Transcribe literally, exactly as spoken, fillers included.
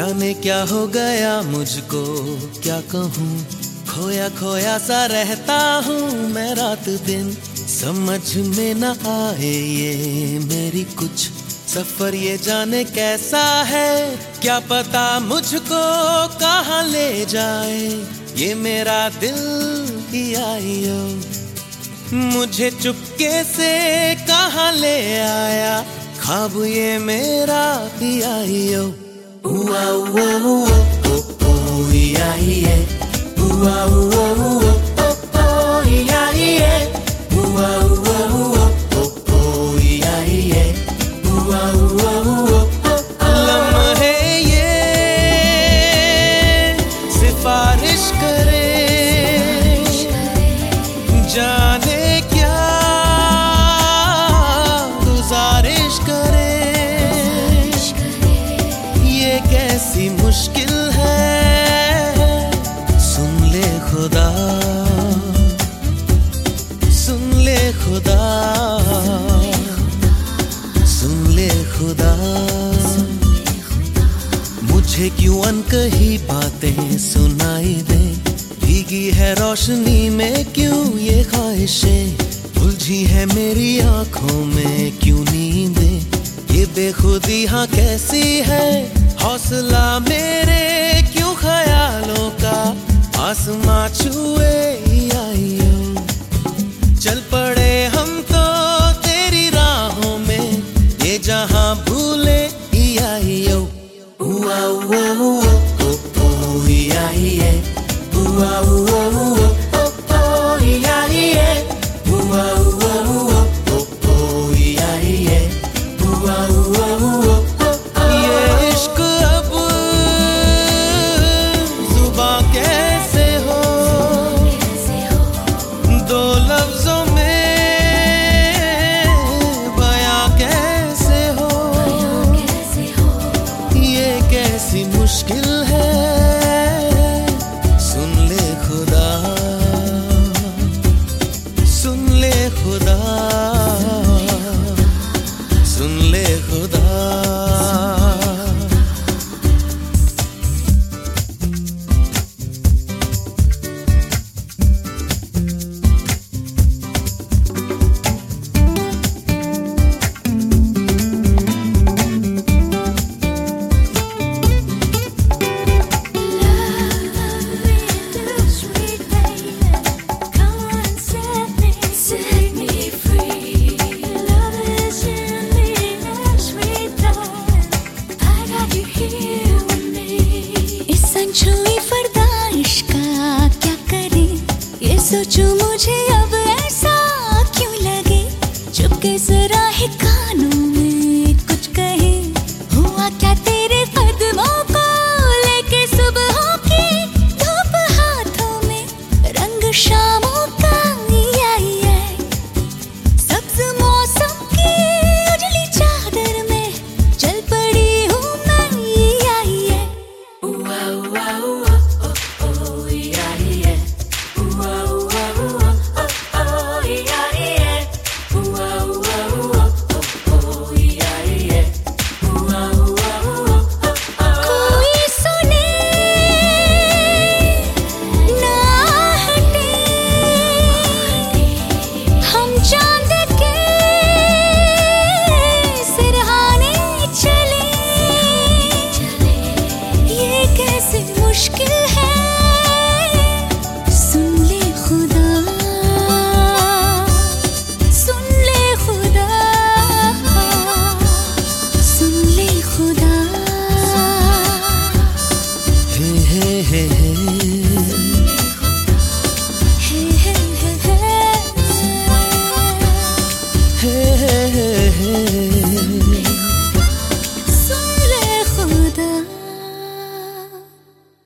जाने क्या हो गया मुझको, क्या कहूँ, खोया खोया सा रहता हूँ मैं रात दिन। समझ में न आए ये मेरी कुछ सफर, ये जाने कैसा है, क्या पता मुझको कहाँ ले जाए ये मेरा दिल ही आइयो। मुझे चुपके से कहाँ ले आया ख्वाब ये मेरा ही आइयो। Ooh ah ooh ah ooh oh oh yeah yeah. Ooh ah ooh ah ooh oh oh yeah yeah. Ooh ah ooh ah ooh oh oh yeah yeah. Ooh ah ooh ah ooh oh oh. लम्हे ये सिफारिश करे, जाने क्या गुजारिश करे, कैसी मुश्किल है। सुन ले खुदा, सुन ले खुदा, सुन ले खुदा। मुझे क्यों अनकही बातें सुनाई दे, भीगी है रोशनी में क्यों ये ख्वाहिशें, उलझी है मेरी आंखों में क्यों नींदें, ये बेखुदी हाँ कैसी है, हौसला मेरे क्यों ख्यालों का आसमां छुए आइयो। चल पड़े हम तो तेरी राहों में, ये जहां भूले आइयो। हुआ हुआ हुआ ओ ओ या ये, हुआ हुआ हुआ ओ ओ या ये, हुआ हुआ हुआ ओ ओ या ये, हुआ हुआ हुआ। मुश्किल है, सुन ले खुदा, सुन ले खुदा, सुन ले खुदा। सोचूं मुझे अब ऐसा क्यों लगे, चुपके जरा ही कानों में कुछ कहे, हुआ क्या तेरे कदमों को लेके सुबहों की धूप हाथों में, रंग शामों का ये सब्ज मौसम की उजली चादर में चल पड़ी हूँ मैं ये। उआ उआ उआ ओ ओ या ये, उआ मुश्किल है, सुन ले खुदा, सुन ले खुदा, सुन ले खुदा। हे हे हे हे, हे हे हे हे, हे हे हे हे।